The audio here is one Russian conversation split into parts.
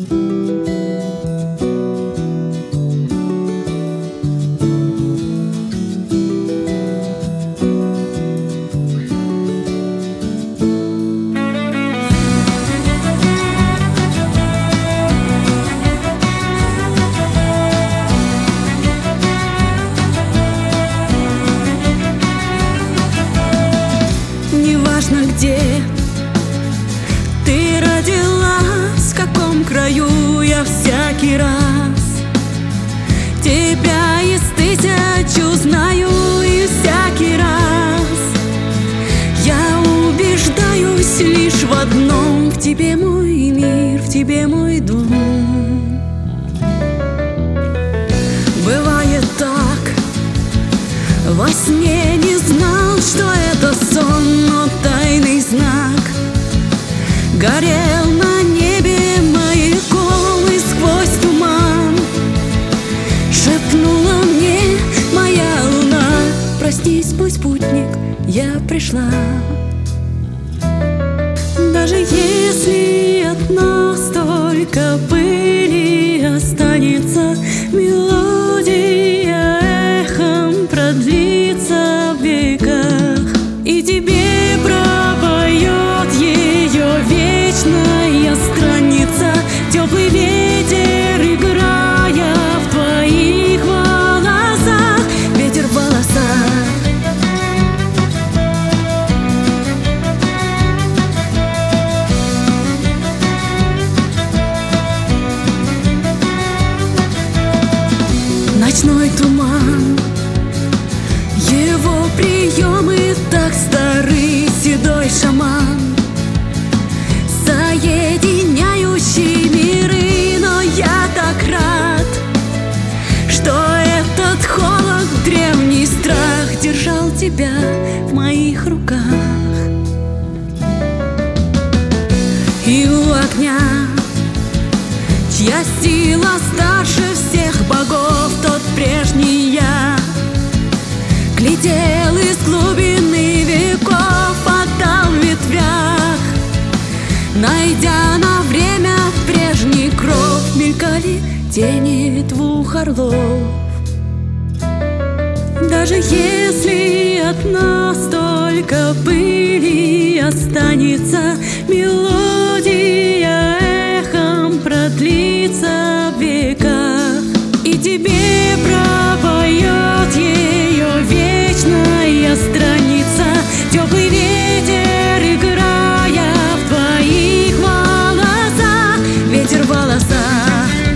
Неважно, где ты родилась, в каком краю, я всякий раз тебя из тысяч узнаю, и всякий раз я убеждаюсь лишь в одном: в тебе мой мир, в тебе мой дом. Бывает так, во сне не знал, что это сон, но тайный знак горел на небе маяком, и сквозь туман шепнула мне моя луна: проснись, мой спутник, я пришла. Даже если от нас только пыли останется, мелодия эхом продлится в веках, и тебе пропоет ее вечная страница. Теплый ветер, играя в твоих волосах, ветер в волосах. Ночной туман, его приемы так стары, седой шаман, соединяющий миры. Но я так рад, что этот холод, древний страх держал тебя в моих руках. И у огня, чья сила старше всех богов, тот прежний я глядел из глубины веков, отдал в ветвях, найдя на время прежний кров. Мелькали тени двух орлов. Даже если от нас только пыли останется, мелодия эхом продлится в веках, и тебе пропоет ее вечная страница. Теплый ветер, играя в твоих волосах, ветер в волосах.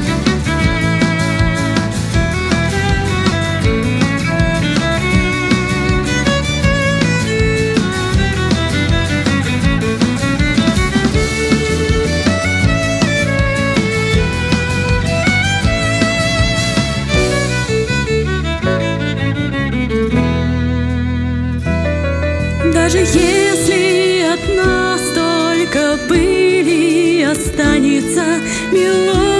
Даже если от нас только пыли останется, мелодия